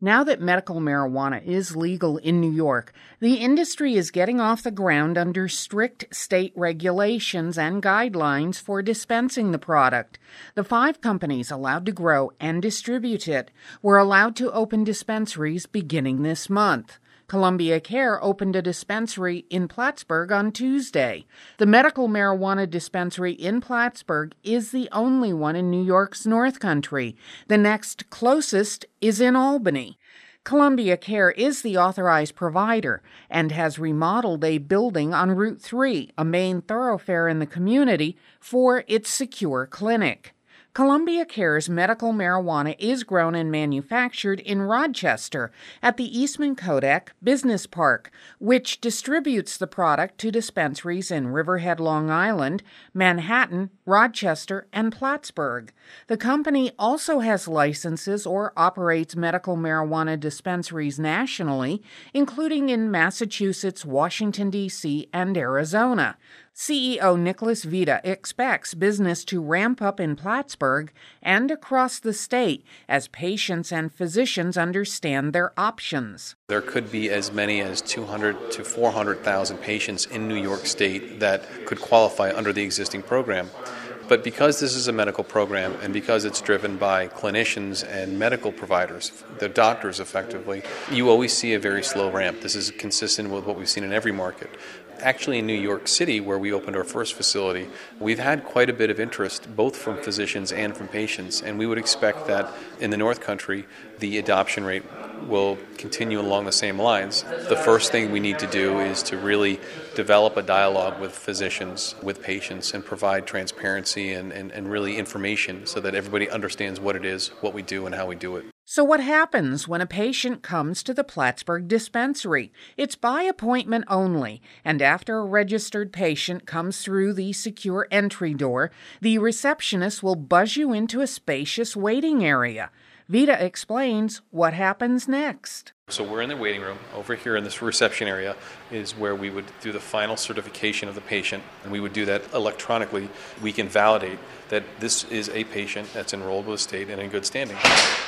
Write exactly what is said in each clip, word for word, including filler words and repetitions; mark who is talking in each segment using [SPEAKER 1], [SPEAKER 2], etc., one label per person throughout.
[SPEAKER 1] Now that medical marijuana is legal in New York, the industry is getting off the ground under strict state regulations and guidelines for dispensing the product. The five companies allowed to grow and distribute it were allowed to open dispensaries beginning this month. Columbia Care opened a dispensary in Plattsburgh on Tuesday. The medical marijuana dispensary in Plattsburgh is the only one in New York's North Country. The next closest is in Albany. Columbia Care is the authorized provider and has remodeled a building on Route three, a main thoroughfare in the community, for its secure clinic. Columbia Care's medical marijuana is grown and manufactured in Rochester at the Eastman Kodak Business Park, which distributes the product to dispensaries in Riverhead, Long Island, Manhattan, Rochester, and Plattsburgh. The company also has licenses or operates medical marijuana dispensaries nationally, including in Massachusetts, Washington, D C, and Arizona. C E O Nicholas Vita expects business to ramp up in Plattsburgh and across the state as patients and physicians understand their options.
[SPEAKER 2] There could be as many as two hundred to four hundred thousand patients in New York State that could qualify under the existing program. But because this is a medical program and because it's driven by clinicians and medical providers, the doctors effectively, you always see a very slow ramp. This is consistent with what we've seen in every market. Actually, in New York City, where we opened our first facility, we've had quite a bit of interest, both from physicians and from patients, and we would expect that in the North Country, the adoption rate will continue along the same lines. The first thing we need to do is to really develop a dialogue with physicians, with patients, and provide transparency and, and, and really information so that everybody understands what it is, what we do, and how we do it.
[SPEAKER 1] So what happens when a patient comes to the Plattsburgh dispensary? It's by appointment only, and after a registered patient comes through the secure entry door, the receptionist will buzz you into a spacious waiting area. Vita explains what happens next.
[SPEAKER 2] So we're in the waiting room. Over here in this reception area is where we would do the final certification of the patient, and we would do that electronically. We can validate that this is a patient that's enrolled with the state and in good standing.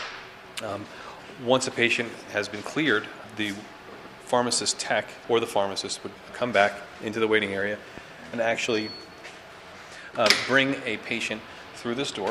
[SPEAKER 2] Um, once a patient has been cleared, the pharmacist tech or the pharmacist would come back into the waiting area and actually uh, bring a patient through this door.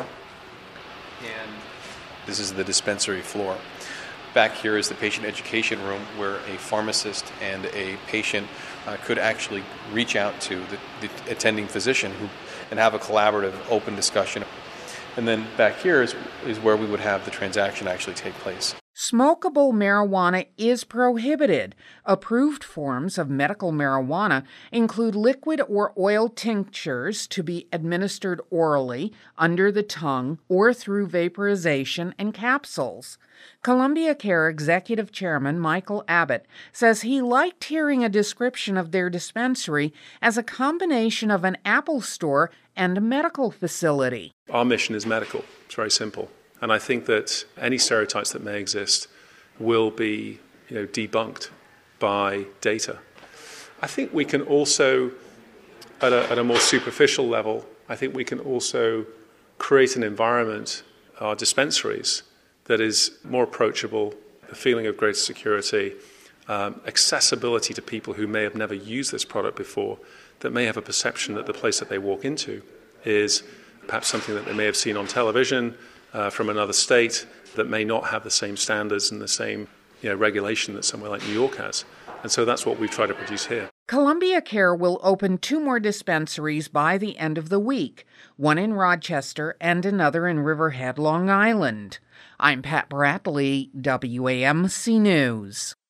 [SPEAKER 2] And this is the dispensary floor. Back here is the patient education room where a pharmacist and a patient uh, could actually reach out to the, the attending physician who, and have a collaborative, open discussion. And then back here is, is where we would have the transaction actually take place.
[SPEAKER 1] Smokable marijuana is prohibited. Approved forms of medical marijuana include liquid or oil tinctures to be administered orally, under the tongue, or through vaporization and capsules. Columbia Care Executive Chairman Michael Abbott says he liked hearing a description of their dispensary as a combination of an Apple store and a medical facility.
[SPEAKER 3] Our mission is medical. It's very simple. And I think that any stereotypes that may exist will be, you know, debunked by data. I think we can also, at a, at a more superficial level, I think we can also create an environment, our dispensaries, that is more approachable, a feeling of greater security, um, accessibility to people who may have never used this product before, that may have a perception that the place that they walk into is perhaps something that they may have seen on television uh, from another state that may not have the same standards and the same, you know, regulation that somewhere like New York has. And so that's what we've tried to produce here.
[SPEAKER 1] Columbia Care will open two more dispensaries by the end of the week, one in Rochester and another in Riverhead, Long Island. I'm Pat Bradley, W A M C News.